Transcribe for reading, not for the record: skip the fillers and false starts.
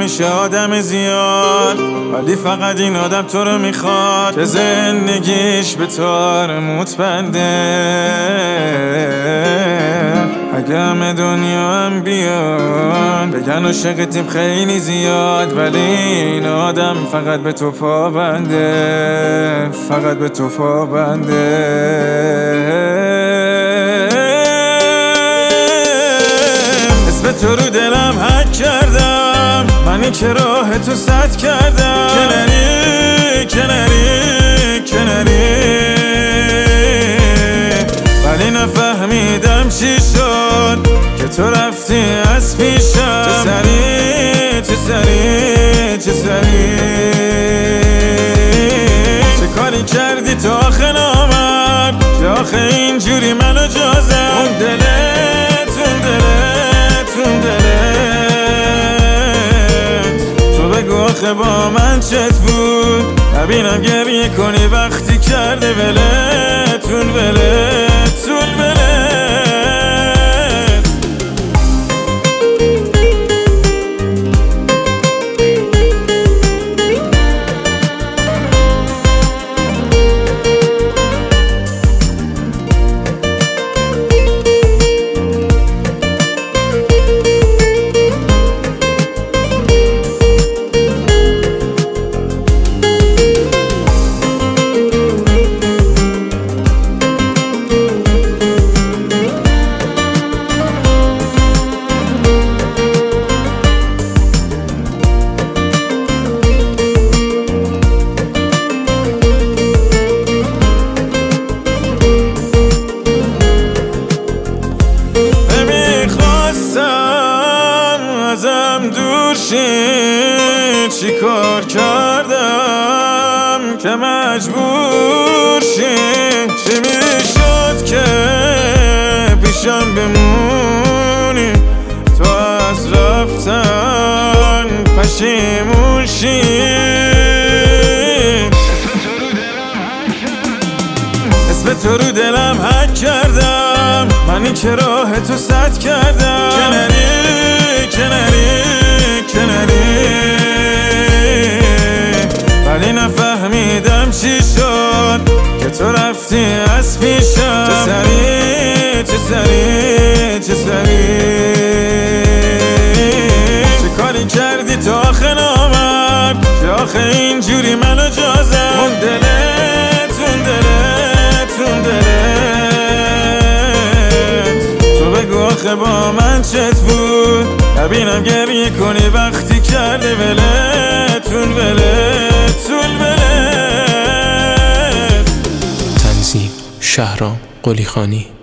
میشه آدم زیاد، ولی فقط این آدم تو رو میخواد که زندگیش به تار موت بنده. اگه همه دنیا هم بیان بگن عاشقتیم خیلی زیاد، ولی این آدم فقط به تو پابنده، فقط به تو پابنده. اسم تو رو دلم حک کردم، منی که راه تو سد کردم. کناری کناری کناری، ولی نفهمیدم چی شد که تو رفتی از پیشم. چه سری چه سری چه سری، چه کاری کردی تا آخه نامرد که آخه اینجوری منو جازم. اون دلت اون دلت اون دلت، تو بگو آخه با من چت بود، نبینم گریه کنی وقتی کرده ولتون ولتون ولت. ازم دور شی، چی کار کردم که مجبور شی؟ چی میشد که پیشم بمونی، تو از رفتن پشیمون شی؟ اسم تو رو دلم حک کردم، منی که راه تو سد کردم. کناری کناری کناری، ولی نفهمیدم چی شد که تو رفتی از پیشم. چه سری چه سری چه سری، چه کاری کردی تا آخه نامرد که آخه اینجوری منو جازم. اون دلت اون دلت اون دلت، تو بگو آخه با من چت بود، نبینم گریه کنی وقتی کرده ولتون ولتون ولت. تنظیم شهرام قلیخانی.